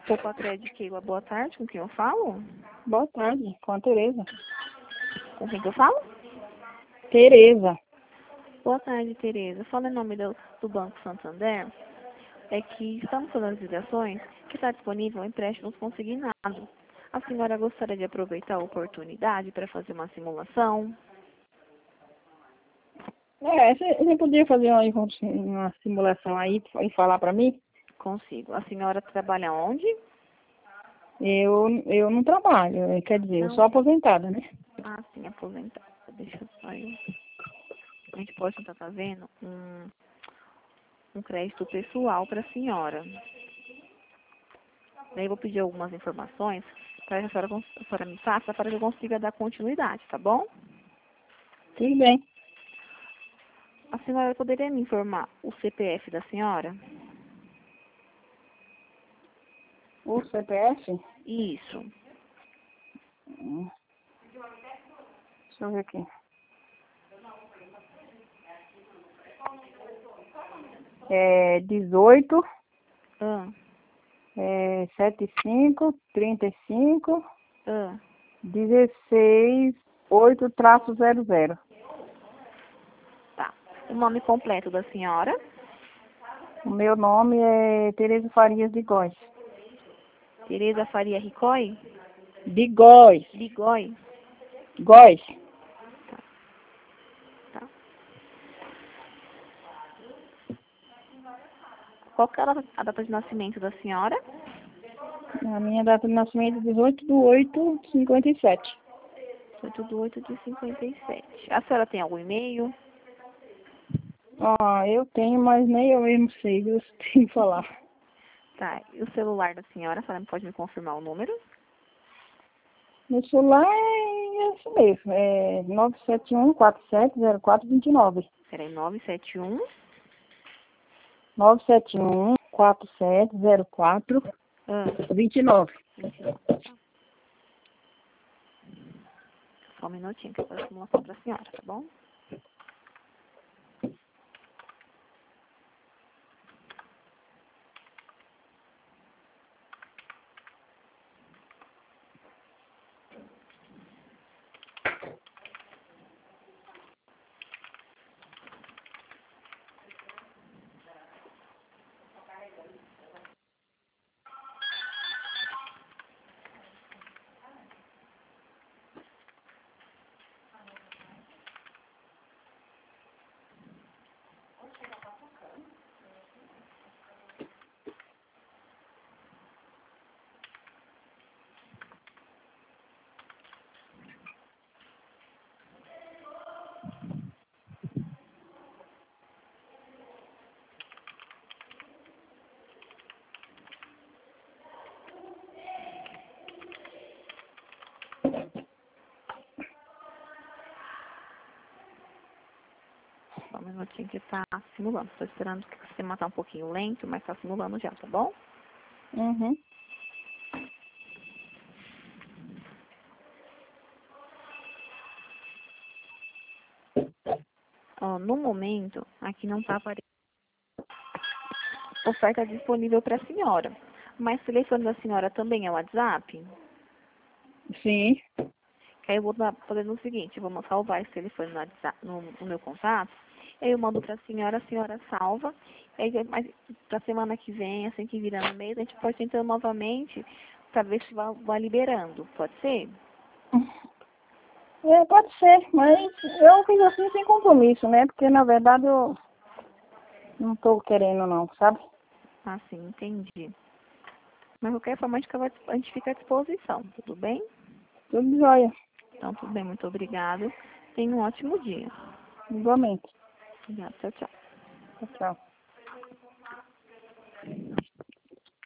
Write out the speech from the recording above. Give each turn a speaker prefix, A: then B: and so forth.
A: Poupa Crédito Keila, boa tarde, com quem eu falo?
B: Boa tarde, com a Tereza.
A: Com quem que eu falo?
B: Tereza.
A: Boa tarde, Tereza. Fala em nome do Banco Santander. É que estamos fazendo as ligações que está disponível empréstimos consignados. A senhora gostaria de aproveitar a oportunidade para fazer uma simulação?
B: Você podia fazer uma simulação aí e falar para mim?
A: Consigo. A senhora trabalha onde?
B: Eu não trabalho, quer dizer, eu
A: Não.
B: sou aposentada, né?
A: Ah, sim, aposentada. Deixa eu só eu. A gente pode estar fazendo um crédito pessoal para a senhora. Daí eu vou pedir algumas informações para que a senhora me faça para que eu consiga dar continuidade, tá bom?
B: Tudo bem.
A: A senhora poderia me informar o CPF da senhora?
B: O CPF?
A: Isso.
B: Deixa eu ver aqui. É 18,
A: Ah,
B: 75, 35,
A: ah.
B: 16, 8-00.
A: Tá. O nome completo da senhora?
B: O meu nome é Tereza Farias de Góes.
A: Tereza Faria Ricói?
B: De Góes.
A: Ligói?
B: Góes.
A: Tá. Qual que era a data de nascimento da senhora?
B: A minha data de nascimento é 18/8/57.
A: 8/8/57. A senhora tem algum e-mail?
B: Eu tenho, mas nem eu mesmo sei, eu tenho que falar.
A: Tá. E o celular da senhora? A senhora pode me confirmar o número?
B: Meu celular é isso mesmo, é 971-470429.
A: Peraí, 971.
B: 971-470429.
A: 29. Só um minutinho que eu faço a simulação para a senhora, tá bom? Só um minutinho que tá simulando. Estou esperando que o sistema tá um pouquinho lento, mas tá simulando já, tá bom?
B: Uhum.
A: Ó, no momento, aqui não tá aparecendo oferta disponível para a senhora. Mas o telefone da senhora também é o WhatsApp?
B: Sim.
A: Que aí eu vou fazendo o seguinte, vamos salvar esse telefone no, WhatsApp, no meu contato. Aí eu mando para a senhora salva. Aí para semana que vem, assim que virar no mês, a gente pode tentar novamente para ver se vai liberando. Pode ser?
B: Pode ser, mas eu fiz assim sem compromisso, né? Porque na verdade eu não tô querendo não, sabe?
A: Ah, sim, entendi. Mas de qualquer forma, a gente fica à disposição, tudo bem?
B: Tudo jóia.
A: Então, tudo bem, muito obrigada. Tenha um ótimo dia.
B: Igualmente.
A: Obrigada, tchau, tchau.
B: Tchau.